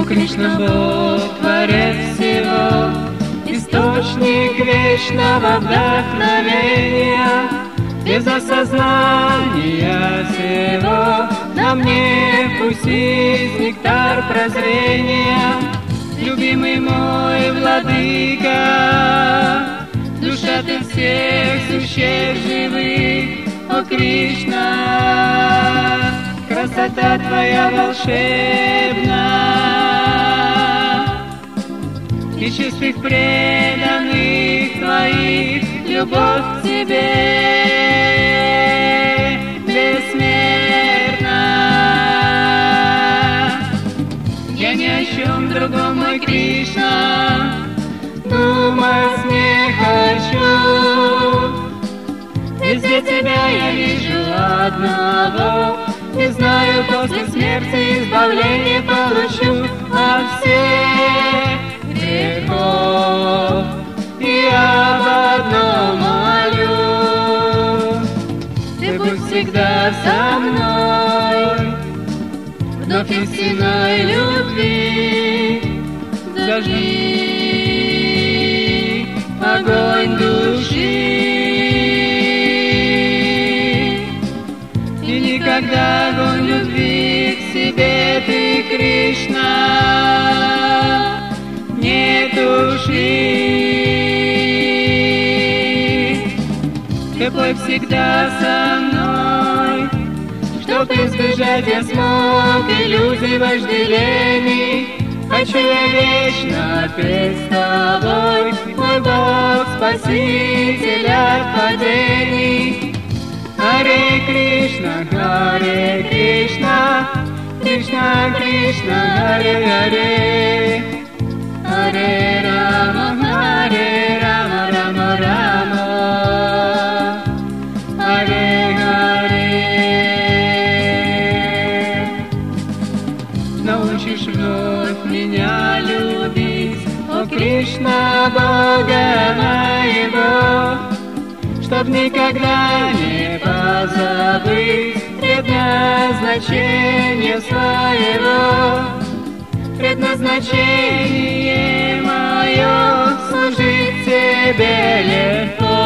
Кришна, Бог, Творец всего, источник вечного вдохновения, без осознания всего нам не вкусить нектар прозрения. Любимый мой владыка, душа ты всех существ живых, о Кришна, красота твоя волшебна, и чистых преданных твоих любовь к тебе бессмертна. Я ни о чем другом, мой Кришна, думать не хочу. Везде тебя я вижу одного, и знаю, после смерти избавление получу от всех грехов. И об одном молю: ты будь всегда со мной, вновь истинной любви зажги огонь души. И никогда огонь любви к себе ты, Кришна, не туши. Теплой всегда со мной, чтоб избежать я смог иллюзий вожделений. Хочу я вечно петь с тобой, мой Бог, Спаситель от падений. Харе Кришна, Харе Кришна, Кришна Кришна, Харе Харе, Харе Рама, Харе Рама, Рама Рама, Харе Харе. Научишь вновь меня любить, о Кришна, Бога моего, чтоб никогда не позабыть предназначение своего. Предназначение мое — служить тебе легко,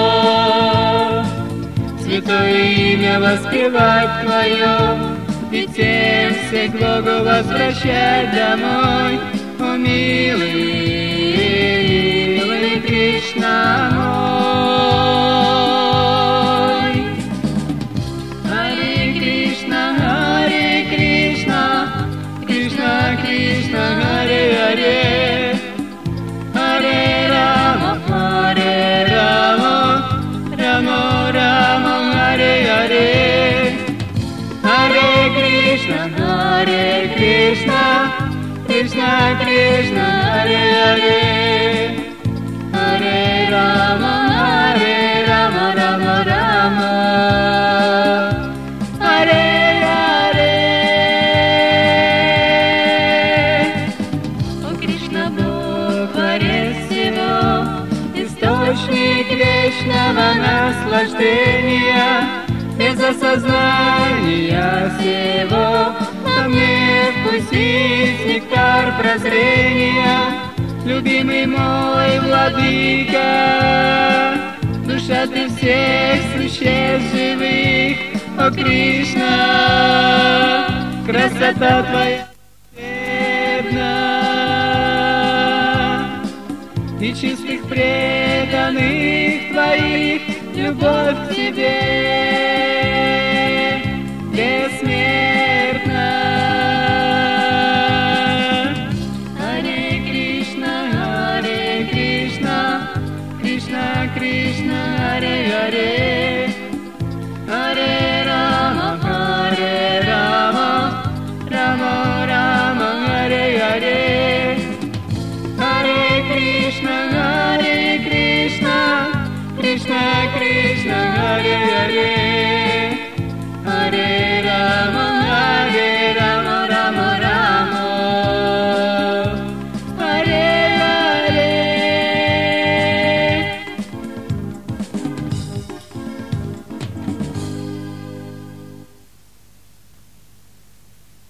святое имя воспевать твое, и тем всех Богу возвращать домой. О милый, милый Кришна мой. Харе Кришна, Харе Кришна, Кришна Кришна, Харе Харе, Харе Рама, Харе Рама, Рама Рама, Харе Харе, Харе Кришна, Харе Кришна, Кришна Кришна, Харе Харе, Харе Рама, Харе Рама, Рама Рама, Харе Харе. О Кришна, Бог, Творец всего, источник вечного наслаждения, без осознания всего нам не вкусить нектар прозрения. Любимый мой владыка, душа ты всех существ живых, о Кришна, красота твоя волшебна, и чистых преданных твоих любовь к тебе